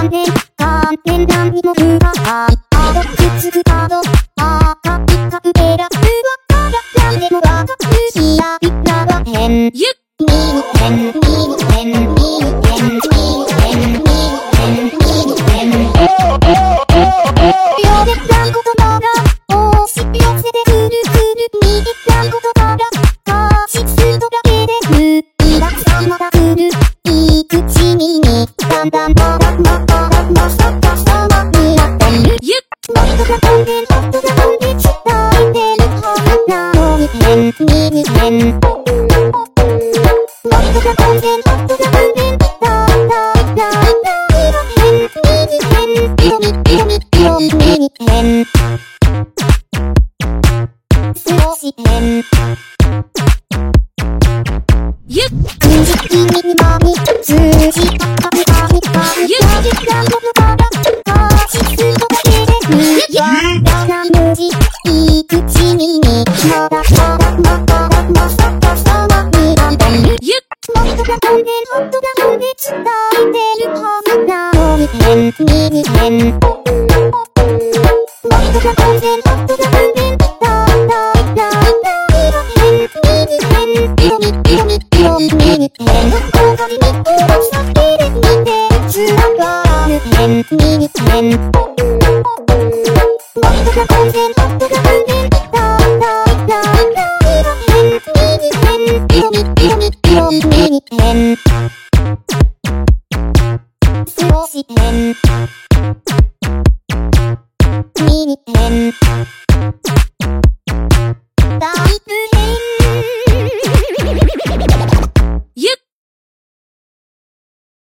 年何にも不安つつくカードカピカピ選ぶわから何でもわかるしやびなは変ミニ変ミニ変ミニ変ミニ変ミニ変秒で何言葉が押し寄せてくる右何言葉がカシストだけでふださまだくるいい口にだんだんまだまださかさまになっているもっとが飛んでもっとが飛んで伝えてるはずなのに変ミニ変もっとが飛んでもっとが飛んでミニ変少し変無慈悲にまみ通じたかみかみかみやりたものからカシストだけでやだな無慈いい口にまだまだまだまさかさまになんだいるもっとが飛んでもっとが飛んで伝えてるはずなのに変ミニ変もっとが飛んでもっとが飛んでミニ変の鏡に殺されてみてつながる変ミニ変もっとが飛んでもっとが飛んでミニ変少し変ミニ変